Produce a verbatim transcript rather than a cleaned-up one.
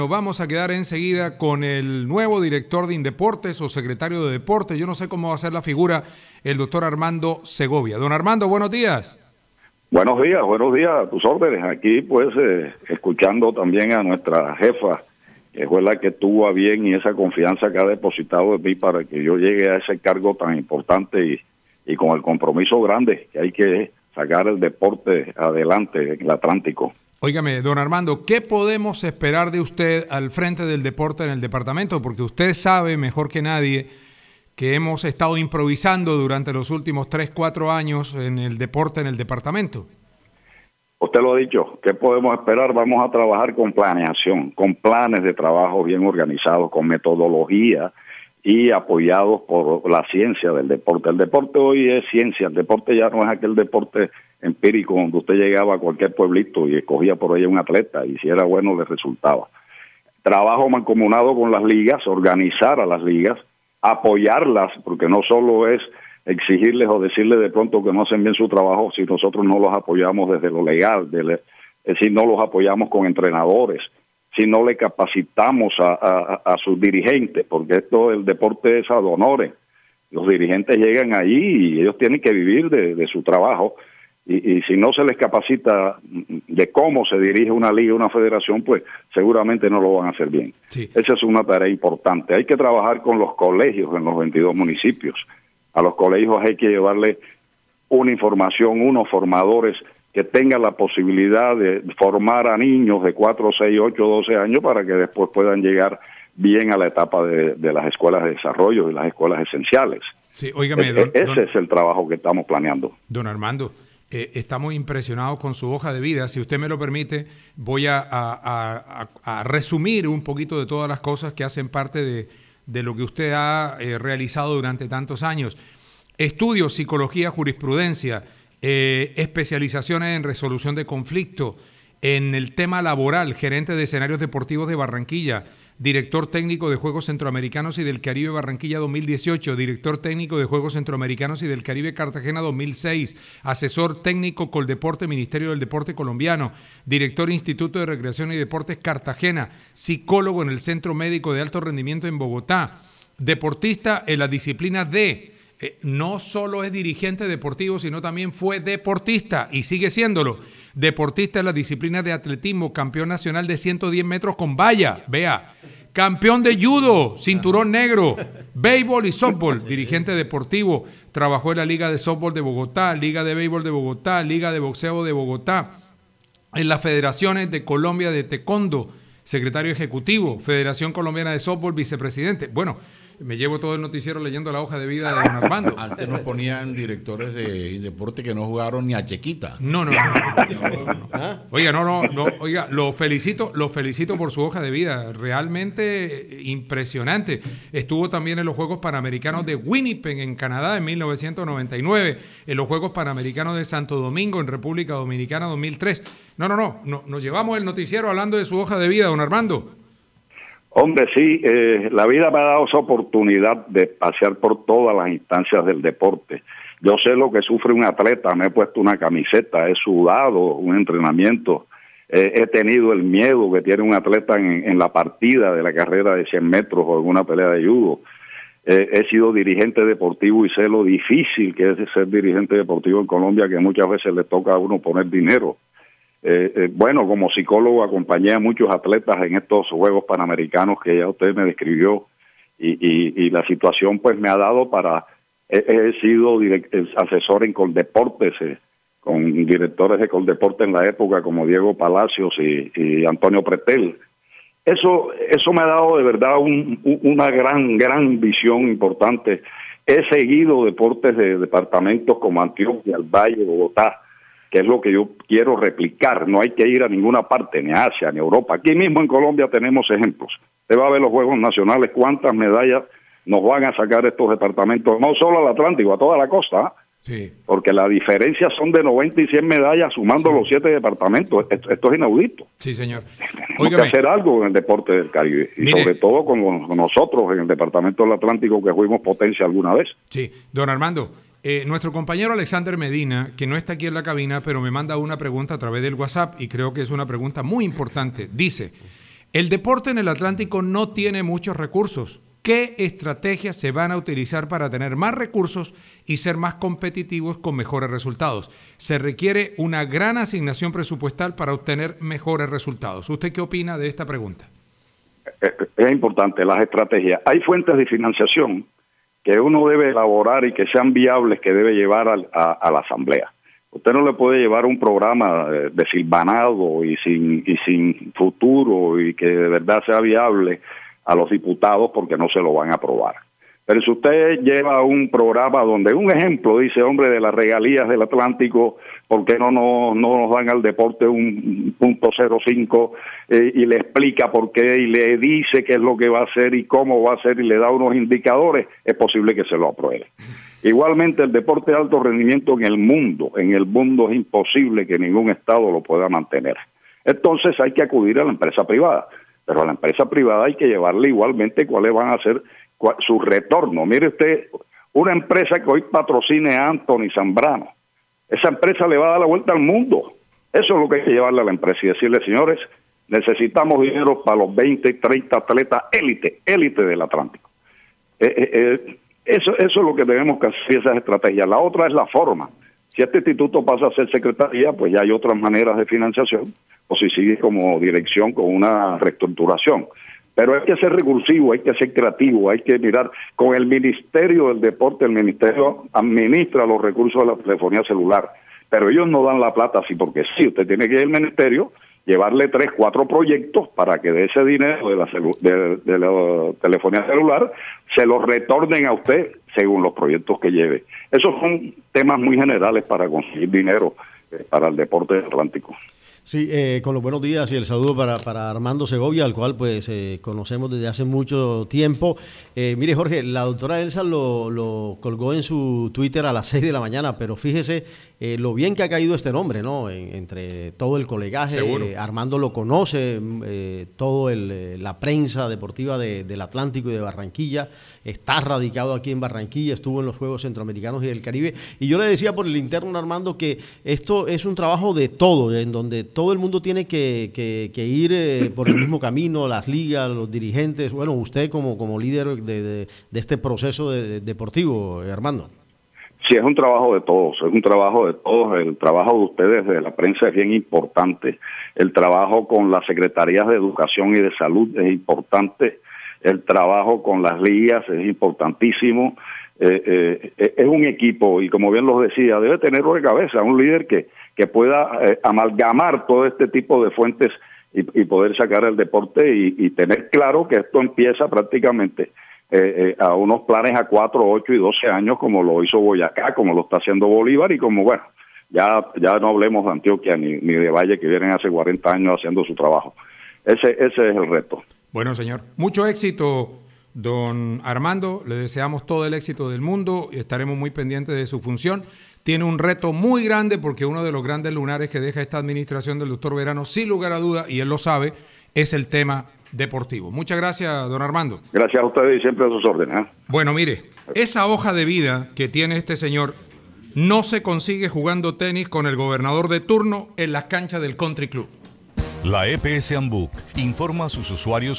Nos vamos a quedar enseguida con el nuevo director de Indeportes o secretario de Deportes. Yo no sé cómo va a ser la figura, el doctor Armando Segovia. Don Armando, buenos días. Buenos días, buenos días, a tus órdenes. Aquí, pues, eh, escuchando también a nuestra jefa, que fue la que tuvo a bien y esa confianza que ha depositado en mí para que yo llegue a ese cargo tan importante y, y con el compromiso grande que hay que sacar el deporte adelante en el Atlántico. Óigame, don Armando, ¿qué podemos esperar de usted al frente del deporte en el departamento? Porque usted sabe mejor que nadie que hemos estado improvisando durante los últimos tres, cuatro años en el deporte en el departamento. Usted lo ha dicho, ¿qué podemos esperar? Vamos a trabajar con planeación, con planes de trabajo bien organizados, con metodología y apoyados por la ciencia del deporte. El deporte hoy es ciencia, el deporte ya no es aquel deporte empírico donde usted llegaba a cualquier pueblito y escogía por ahí un atleta y si era bueno le resultaba. Trabajo mancomunado con las ligas, organizar a las ligas, apoyarlas, porque no solo es exigirles o decirles de pronto que no hacen bien su trabajo si nosotros no los apoyamos desde lo legal, de le, es decir, no los apoyamos con entrenadores, si no le capacitamos a, a, a sus dirigentes, porque esto el deporte es ad honorem. Los dirigentes llegan allí y ellos tienen que vivir de, de su trabajo y, y si no se les capacita de cómo se dirige una liga, una federación, pues seguramente no lo van a hacer bien. Sí. Esa es una tarea importante. Hay que trabajar con los colegios en los veintidós municipios. A los colegios hay que llevarle una información, unos formadores que tengan la posibilidad de formar a niños de cuatro, seis, ocho, doce años para que después puedan llegar bien a la etapa de, de las escuelas de desarrollo y las escuelas esenciales. Sí, óigame, e- don, ese don, es el trabajo que estamos planeando. Don Armando, eh, estamos impresionados con su hoja de vida. Si usted me lo permite, voy a, a, a, a resumir un poquito de todas las cosas que hacen parte de, de lo que usted ha eh, realizado durante tantos años. Estudios, psicología, jurisprudencia, eh, especializaciones en resolución de conflicto, en el tema laboral, gerente de escenarios deportivos de Barranquilla, director técnico de Juegos Centroamericanos y del Caribe Barranquilla dos mil dieciocho, director técnico de Juegos Centroamericanos y del Caribe Cartagena dos mil seis, asesor técnico Coldeporte, Ministerio del Deporte Colombiano, director Instituto de Recreación y Deportes Cartagena, psicólogo en el Centro Médico de Alto Rendimiento en Bogotá, deportista en la disciplina de... Eh, no solo es dirigente deportivo, sino también fue deportista y sigue siéndolo. Deportista en las disciplinas de atletismo, campeón nacional de ciento diez metros con valla, vea, campeón de judo, cinturón negro, béisbol y softball, dirigente deportivo, trabajó en la Liga de Softball de Bogotá, Liga de Béisbol de Bogotá, Liga de Boxeo de Bogotá, en las federaciones de Colombia de Taekwondo, secretario ejecutivo, Federación Colombiana de Softball, vicepresidente. Bueno, me llevo todo el noticiero leyendo la hoja de vida de don Armando. Antes nos ponían directores de deporte que no jugaron ni a Chequita. No, no, no. no, no, no, no. ¿Ah? Oiga, no, no, no. Oiga, lo felicito, lo felicito por su hoja de vida. Realmente impresionante. Estuvo también en los Juegos Panamericanos de Winnipeg, en Canadá, en mil novecientos noventa y nueve. En los Juegos Panamericanos de Santo Domingo, en República Dominicana, dos mil tres. No, no, no. no nos llevamos el noticiero hablando de su hoja de vida, don Armando. Hombre, sí, eh, la vida me ha dado esa oportunidad de pasear por todas las instancias del deporte. Yo sé lo que sufre un atleta, me he puesto una camiseta, he sudado un entrenamiento, eh, he tenido el miedo que tiene un atleta en, en la partida de la carrera de cien metros o en una pelea de judo. Eh, he sido dirigente deportivo y sé lo difícil que es ser dirigente deportivo en Colombia, que muchas veces le toca a uno poner dinero. Eh, eh, bueno, como psicólogo acompañé a muchos atletas en estos Juegos Panamericanos que ya usted me describió y, y, y la situación pues me ha dado para, he, he sido direct, asesor en Coldeportes, eh, con directores de Coldeportes en la época como Diego Palacios y, y Antonio Pretel. Eso, eso me ha dado de verdad un, un, una gran, gran visión importante. He seguido deportes de departamentos como Antioquia, el Valle, Bogotá, que es lo que yo quiero replicar. No hay que ir a ninguna parte, ni a Asia, ni a Europa. Aquí mismo en Colombia tenemos ejemplos. Usted va a ver los Juegos Nacionales, cuántas medallas nos van a sacar estos departamentos, no solo al Atlántico, a toda la costa, sí. Porque la diferencia son de noventa y cien medallas sumando sí. los siete departamentos. Esto, esto es inaudito. Sí, señor. Tenemos que hacer algo en el deporte del Caribe, y Mire, sobre todo con, con nosotros en el departamento del Atlántico, que fuimos potencia alguna vez. Sí, don Armando. Eh, nuestro compañero Alexander Medina, que no está aquí en la cabina, pero me manda una pregunta a través del WhatsApp y creo que es una pregunta muy importante. Dice, El deporte en el Atlántico no tiene muchos recursos. ¿Qué estrategias se van a utilizar para tener más recursos y ser más competitivos con mejores resultados? Se requiere una gran asignación presupuestal para obtener mejores resultados. ¿Usted qué opina de esta pregunta? Es importante las estrategias. Hay fuentes de financiación que uno debe elaborar y que sean viables, que debe llevar a, a, a la Asamblea. Usted no le puede llevar un programa desilvanado y sin, y sin futuro y que de verdad sea viable a los diputados porque no se lo van a aprobar. Pero si usted lleva un programa donde un ejemplo dice, hombre, de las regalías del Atlántico, ¿por qué no, no, no nos dan al deporte un punto cero cinco eh, y le explica por qué y le dice qué es lo que va a hacer y cómo va a hacer y le da unos indicadores? Es posible que se lo apruebe. Igualmente el deporte de alto rendimiento en el mundo, en el mundo es imposible que ningún estado lo pueda mantener. Entonces hay que acudir a la empresa privada, pero a la empresa privada hay que llevarle igualmente cuáles van a ser cuál, su retorno. Mire usted, una empresa que hoy patrocine a Anthony Zambrano, esa empresa le va a dar la vuelta al mundo. Eso es lo que hay que llevarle a la empresa y decirle, señores, necesitamos dinero para los veinte, treinta atletas élite, élite del Atlántico. Eh, eh, eh, Eso, eso es lo que tenemos que hacer, esas estrategias. La otra es la forma. Si este instituto pasa a ser secretaría, pues ya hay otras maneras de financiación, o si sigue como dirección con una reestructuración. Pero hay que ser recursivo, hay que ser creativo, hay que mirar con el Ministerio del Deporte. El Ministerio administra los recursos de la telefonía celular, pero ellos no dan la plata así porque sí. Usted tiene que ir al Ministerio, llevarle tres, cuatro proyectos para que de ese dinero de la, celu- de, de la telefonía celular se los retornen a usted según los proyectos que lleve. Esos son temas muy generales para conseguir dinero eh, para el deporte atlántico. Sí, eh, con los buenos días y el saludo para, para Armando Segovia, al cual pues eh, conocemos desde hace mucho tiempo. Eh, mire, Jorge, la doctora Elsa lo, lo colgó en su Twitter a las seis de la mañana, pero fíjese eh, lo bien que ha caído este nombre, ¿no? En, entre todo el colegaje, eh, Armando lo conoce, eh, todo el, eh, la prensa deportiva de, del Atlántico y de Barranquilla, está radicado aquí en Barranquilla, estuvo en los Juegos Centroamericanos y del Caribe, y yo le decía por el interno, Armando, que esto es un trabajo de todo, en donde todo el mundo tiene que, que, que ir eh, por el mismo camino, las ligas, los dirigentes, bueno, usted como, como líder de, de, de este proceso de, de, deportivo, eh, Armando. Sí, es un trabajo de todos, es un trabajo de todos. El trabajo de ustedes de la prensa es bien importante. El trabajo con las secretarías de Educación y de Salud es importante. El trabajo con las ligas es importantísimo. Eh, eh, es un equipo y, como bien los decía, debe tener de cabeza un líder que, que pueda eh, amalgamar todo este tipo de fuentes y, y poder sacar el deporte y, y tener claro que esto empieza prácticamente Eh, eh, a unos planes a cuatro, ocho y doce años, como lo hizo Boyacá, como lo está haciendo Bolívar, y como, bueno, ya ya no hablemos de Antioquia ni, ni de Valle, que vienen hace cuarenta años haciendo su trabajo. Ese, ese es el reto. Bueno, señor, mucho éxito, don Armando. Le deseamos todo el éxito del mundo y estaremos muy pendientes de su función. Tiene un reto muy grande porque uno de los grandes lunares que deja esta administración del doctor Verano, sin lugar a duda, y él lo sabe, es el tema deportivo. Muchas gracias, don Armando. Gracias a ustedes y siempre a sus órdenes, ¿eh? Bueno, mire, esa hoja de vida que tiene este señor no se consigue jugando tenis con el gobernador de turno en las canchas del Country Club. La E P S Handbook informa a sus usuarios